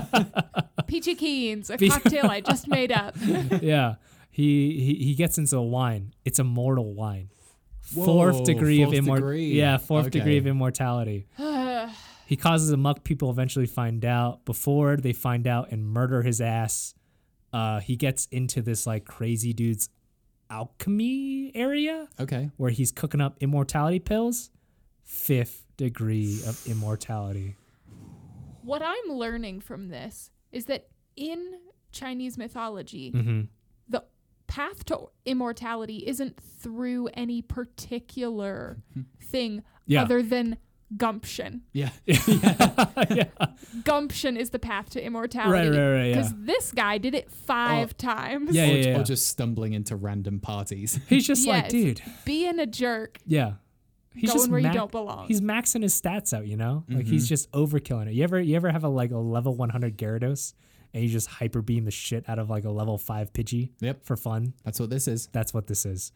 Peachy Keens. A Peach- cocktail I just made up. Yeah. He, he he gets into a wine. It's immortal wine. Whoa, fourth degree of fourth immortality. degree. Yeah, fourth Okay. degree of immortality. He causes a muck. People eventually find out. Before they find out and murder his ass, uh, he gets into this like crazy dude's alchemy area Okay. where he's cooking up immortality pills. Fifth degree of immortality. What I'm learning from this is that in Chinese mythology, Mm-hmm. the path to immortality isn't through any particular thing Yeah. other than gumption. Yeah. yeah. Gumption is the path to immortality. Right, right, right, yeah. Because this guy did it five Oh. times. Yeah, or, yeah, yeah. or just stumbling into random parties. He's just like, Yes. dude. Being a jerk, Yeah. He's going just where ma- you don't belong. He's maxing his stats out, you know? Like he's just overkilling it. You ever you ever have a like a level one hundred Gyarados and you just hyper beam the shit out of like a level five Pidgey Yep. for fun? That's what this is. That's what this is.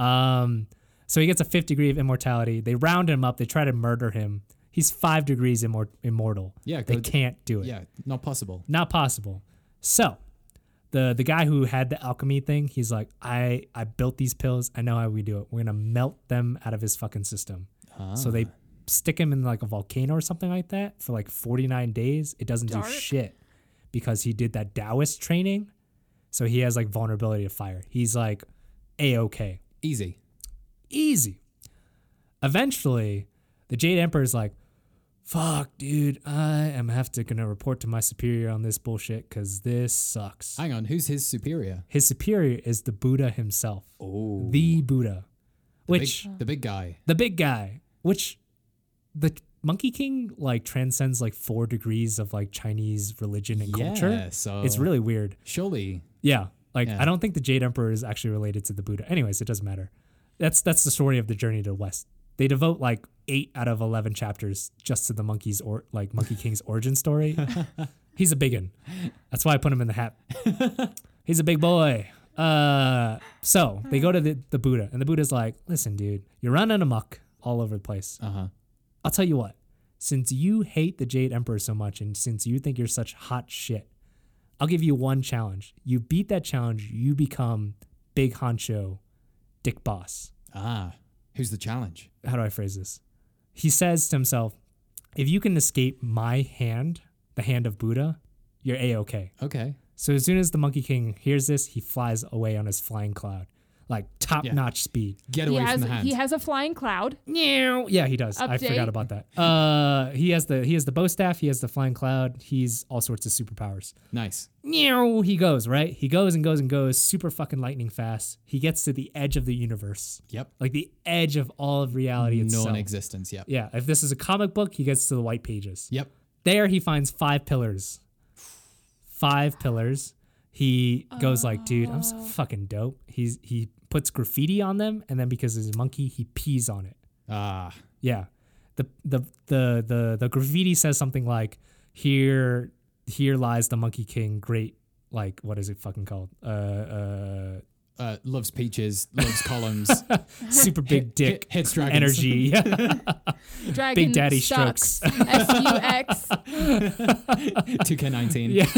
Um so he gets a fifth degree of immortality. They round him up, they try to murder him. He's five degrees immor- immortal. Yeah, They go- can't do it. Yeah, not possible. Not possible. So the the guy who had the alchemy thing, he's like, I, I built these pills. I know how we do it. We're gonna melt them out of his fucking system. So they stick him in like a volcano or something like that for like forty-nine days. It doesn't Dark. do shit because he did that Taoist training. So he has like vulnerability to fire. He's like A-okay. Easy. Easy. Eventually, the Jade Emperor's like, fuck, dude, I am have to gonna report to my superior on this bullshit because this sucks. Hang on, who's his superior? His superior is the Buddha himself. Oh, The Buddha. the Which, big, the big guy. the big guy, which the Monkey King like transcends like four degrees of like Chinese religion and Yeah, culture. so It's really weird. surely. Yeah. Like Yeah. I don't think the Jade Emperor is actually related to the Buddha. Anyways, it doesn't matter. That's that's the story of the journey to the West. They devote like eight out of eleven chapters just to the monkey's or like Monkey King's origin story. He's a biggin. That's why I put him in the hat. He's a big boy. Uh, so they go to the, the Buddha, and the Buddha's like, listen, dude, you're running amok all over the place. Uh huh. I'll tell you what, since you hate the Jade Emperor so much and since you think you're such hot shit, I'll give you one challenge. You beat that challenge, you become big honcho, dick boss. Ah, who's the challenge? How do I phrase this? He says to himself, if you can escape my hand, the hand of Buddha, you're A-okay. Okay. So as soon as the Monkey King hears this, he flies away on his flying cloud, like top-notch speed. Get he away has from the hand. he has a flying cloud. Yeah, he does. I Update. forgot about that. Uh, he has the he has the bow staff. He has the flying cloud. He's all sorts of superpowers. Nice. He goes right. He goes and goes and goes, super fucking lightning fast. He gets to the edge of the universe, Yep. like the edge of all of reality itself. Non-existence. Yep. Yeah, if this is a comic book, he gets to the white pages. Yep. There he finds five pillars. Five pillars. He goes like, dude, I'm so fucking dope. He's he puts graffiti on them, and then because he's a monkey, he pees on it. Ah. Yeah. The the the the the graffiti says something like, here here lies the Monkey King, great, like what is it fucking called? Uh uh Uh, loves peaches. Loves columns. super big dick hit- hits dragons. energy. Yeah. Dragon Big Daddy sucks. strokes. S U X. two K nineteen. Yeah.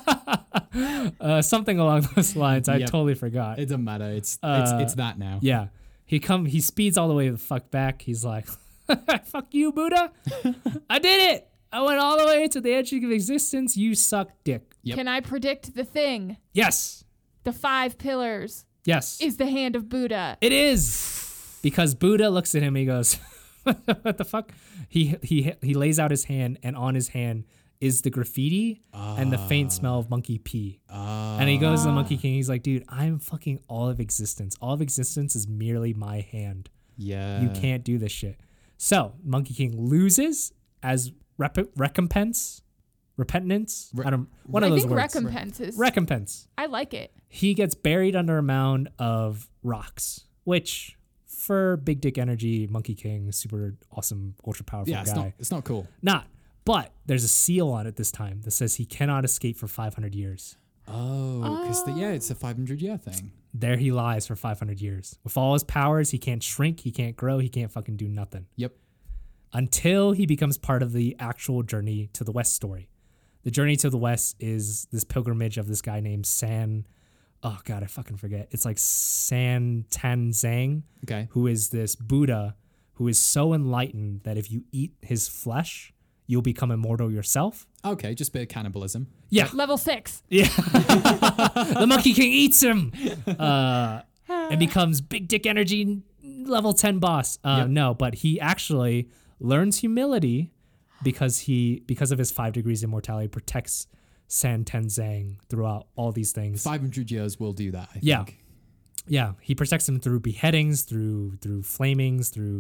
uh, something along those lines. I Yep. totally forgot. It doesn't matter. It's Uh, it's it's that now. Yeah. He come he speeds all the way the fuck back. He's like, fuck you, Buddha. I did it. I went all the way to the edge of existence. You suck dick. Yep. Can I predict the thing? Yes. The five pillars Yes. is the hand of Buddha. It is. Because Buddha looks at him, he goes, what the fuck? He he he lays out his hand, and on his hand is the graffiti and the faint smell of monkey pee. Ah. And he goes to the Monkey King, he's like, dude, I'm fucking all of existence. All of existence is merely my hand. Yeah. You can't do this shit. So Monkey King loses as rep- recompense, repentance. Re- I don't. One I of those think words. recompense is. Recompense. I like it. He gets buried under a mound of rocks, which for big dick energy, Monkey King, super awesome, ultra powerful Yeah. It's guy. not. It's not cool. Not. But there's a seal on it this time that says he cannot escape for five hundred years. Oh, because yeah, it's a five hundred year thing. There he lies for five hundred years. With all his powers, he can't shrink, he can't grow, he can't fucking do nothing. Yep. Until he becomes part of the actual Journey to the West story. The Journey to the West is this pilgrimage of this guy named San, oh God, I fucking forget. It's like San Tan Zhang, Okay. who is this Buddha who is so enlightened that if you eat his flesh, you'll become immortal yourself. Okay. Just a bit of cannibalism. Yeah. Level six. Yeah. The Monkey King eats him uh, and becomes big dick energy level ten boss. Uh, Yep. No, but he actually learns humility because he because of his five degrees immortality protects San Tenzang throughout all these things. five hundred years will do that. I Yeah. think. Yeah, he protects him through beheadings, through through flamings, through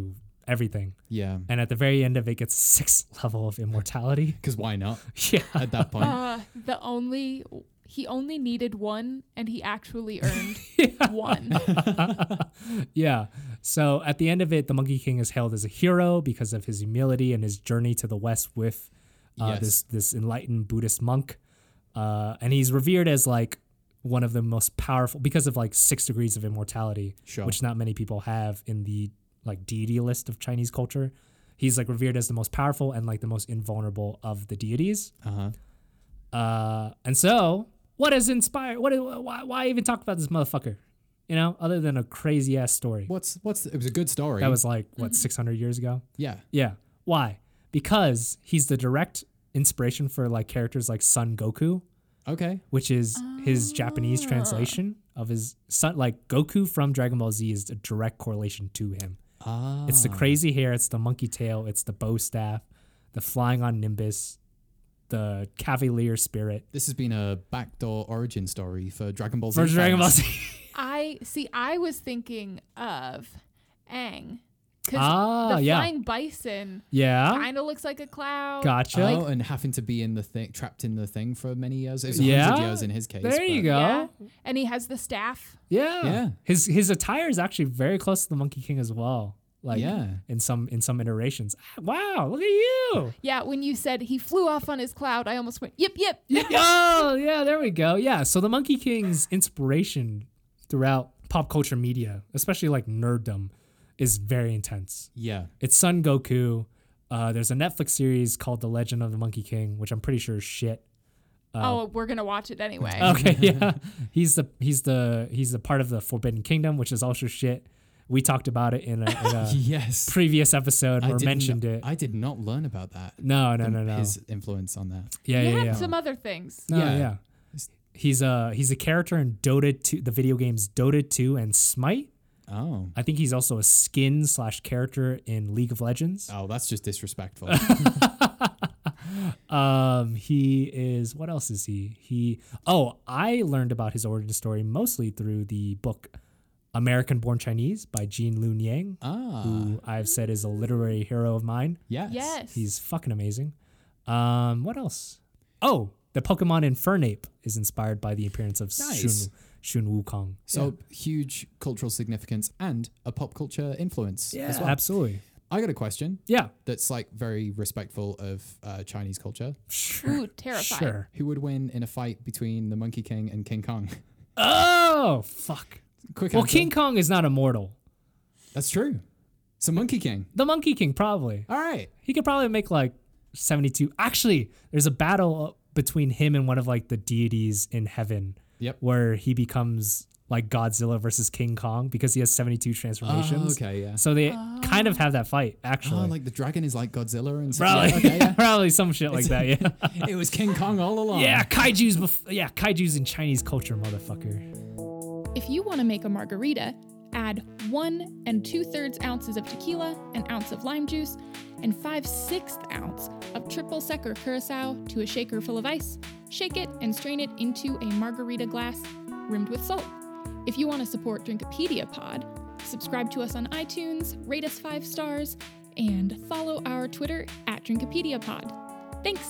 everything. Yeah. And at the very end of it, gets sixth level of immortality. Because why not? Yeah. At that point. Uh, the only he only needed one, and he actually earned one. Yeah. So at the end of it, the Monkey King is hailed as a hero because of his humility and his journey to the west with uh, Yes. this this enlightened Buddhist monk. Uh, and he's revered as like one of the most powerful because of like six degrees of immortality, Sure. which not many people have in the like deity list of Chinese culture. He's like revered as the most powerful and like the most invulnerable of the deities. Uh-huh. Uh, and so what has inspired? What? Why, why even talk about this motherfucker? You know, other than a crazy ass story What's what's it was a good story. that was like what six hundred years ago. yeah. Yeah. Why? Because he's the direct inspiration for like characters like Son Goku, Okay. which is his Japanese translation of his son. Like Goku from Dragon Ball Z is a direct correlation to him. Ah. It's the crazy hair, it's the monkey tail, it's the bow staff, the flying on Nimbus, the cavalier spirit. This has been a backdoor origin story for Dragon Ball Z. For Dragon Ball fans. Z. I see. I was thinking of Aang, because Ah, the yeah. flying bison Yeah. kind of looks like a cloud. Gotcha. Oh, and having to be in the thing, trapped in the thing for many years. It was a Yeah. hundred years in his case. There you but- go. Yeah. And he has the staff. Yeah. Yeah. His his attire is actually very close to the Monkey King as well. Like Yeah. in some in some iterations. Wow, look at you. Yeah, when you said he flew off on his cloud, I almost went, yip, yip. Oh, yeah, there we go. Yeah. So the Monkey King's inspiration throughout pop culture media, especially like nerddom, is very intense. Yeah. It's Son Goku. Uh, there's a Netflix series called The Legend of the Monkey King, which I'm pretty sure is shit. oh, we're going to watch it anyway. Okay, yeah. He's the he's the he's the part of the Forbidden Kingdom, which is also shit. We talked about it in a, in a Yes. previous episode I or did mentioned not- it. I did not learn about that. No, no, the- no, no. His influence on that. yeah, you yeah, had yeah. some other things. No, Yeah. yeah. He's a he's a character in Dota two, the video games Dota two and Smite. Oh. I think he's also a skin slash character in League of Legends. Oh, that's just disrespectful. Um, he is what else is he? He oh, I learned about his origin story mostly through the book American Born Chinese by Jean Lun Yang, ah. who I've said is a literary hero of mine. Yes. Yes. He's fucking amazing. Um, what else? Oh, the Pokemon Infernape is inspired by the appearance of Nice. Shun, Shun Wukong. So huge cultural significance and a pop culture influence yeah, as well. absolutely. I got a question Yeah, that's like very respectful of uh, Chinese culture. sure. Ooh, terrified. Sure. Who would win in a fight between the Monkey King and King Kong? Oh, fuck. Quick Well, answer. King Kong is not immortal. That's true. So Monkey King. The Monkey King, probably. All right. He could probably make like seventy-two. Actually, there's a battle between him and one of like the deities in heaven Yep. where he becomes like Godzilla versus King Kong because he has seventy-two transformations. Oh, okay, yeah. So they kind of have that fight, actually. Oh, like the dragon is like Godzilla and stuff. probably, Yeah, okay, yeah. probably some shit like that, yeah. It was King Kong all along. Yeah, kaiju's, bef- yeah, kaiju's in Chinese culture, motherfucker. If you want to make a margarita, add one and two thirds ounces of tequila, an ounce of lime juice, and five sixths ounce of triple sec or curacao to a shaker full of ice. Shake it and strain it into a margarita glass rimmed with salt. If you want to support Drinkopedia Pod, subscribe to us on iTunes, rate us five stars, and follow our Twitter at Drinkopedia Pod. Thanks.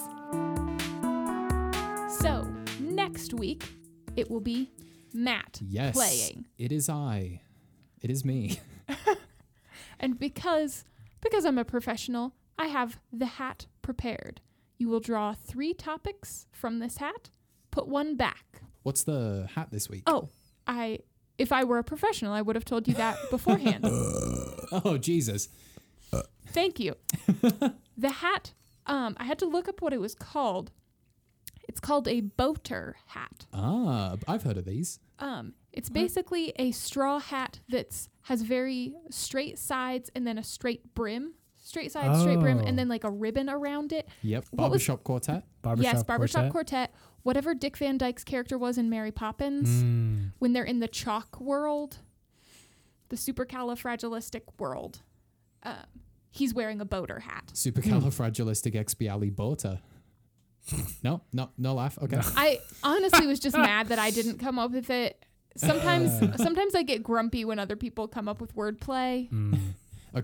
So, next week, it will be Matt Yes. playing. It is I. It is me. And because because I'm a professional, I have the hat prepared. You will draw three topics from this hat, put one back. What's the hat this week? Oh, I if I were a professional, I would have told you that beforehand. Oh, Jesus. Thank you. The hat, um, I had to look up what it was called. It's called a boater hat. Ah, I've heard of these. Um, it's basically a straw hat that's has very straight sides and then a straight brim. Straight sides, straight brim, Oh. and then like a ribbon around it. Yep. What was- Barbershop Quartet. Barbershop yes, Barbershop Quartet. Quartet. Whatever Dick Van Dyke's character was in Mary Poppins, Mm. when they're in the chalk world, the supercalifragilistic world, uh, he's wearing a boater hat. Supercalifragilisticexpialidocious. No, no, no laugh. Okay. I honestly was just mad that I didn't come up with it. Sometimes, sometimes I get grumpy when other people come up with wordplay. Mm. Okay.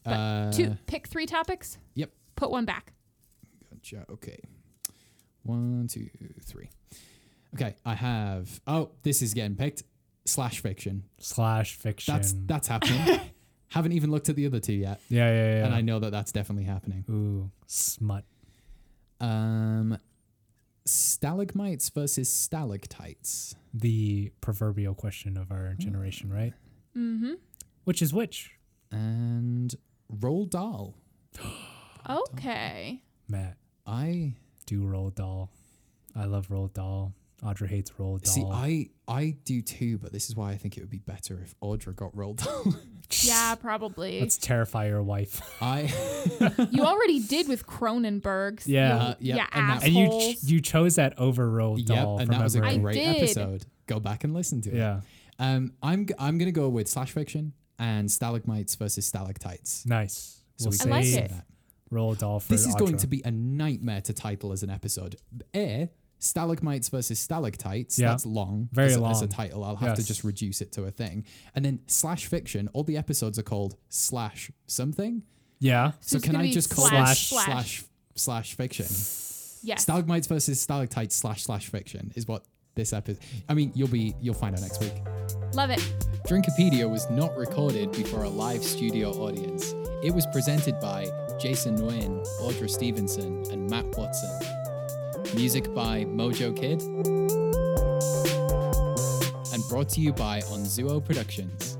But Uh, two, pick three topics. Yep. Put one back. Gotcha. Okay. One, two, three. Okay, I have. Oh, this is getting picked. Slash fiction. Slash fiction. That's that's happening. Haven't even looked at the other two yet, yeah, yeah, yeah. and I know that that's definitely happening. Ooh, smut. Um, stalagmites versus stalactites. The proverbial question of our generation, right? Mm-hmm. Which is which? And Roald Dahl. Okay. Matt, I do Roald Dahl. I love Roald Dahl. Audra hates Roald Dahl. see. I I do too, but this is why I think it would be better if Audra got Roald Dahl. Yeah, probably. Let's terrify your wife. I You already did with Cronenberg's. Yeah. You, Uh, yep, yeah, and that- And you assholes. ch- you chose that over Roald yep, Dahl. and from that was a memory. I great did. episode. Go back and listen to it. Yeah, Um, I'm g- I'm gonna go with slash fiction and stalagmites versus stalactites. nice. So We'll we I can like say say it. that. Roald Dahl for This is going Audra. to be a nightmare to title as an episode. A, stalagmites versus stalactites. Yeah. That's long. Very as, a- As a long. title, I'll have to Yes. just reduce it to a thing. And then slash fiction. All the episodes are called slash something. Yeah. So it's can gonna I be just call slash, it slash. slash slash fiction? Yes. Stalagmites versus stalactites slash slash fiction is what this episode. I mean, you'll be you'll find out next week. Love it. Drinkopedia was not recorded before a live studio audience. It was presented by Jason Nguyen, Audra Stevenson, and Matt Watson. Music by Mojo Kid. And brought to you by Onzuo Productions.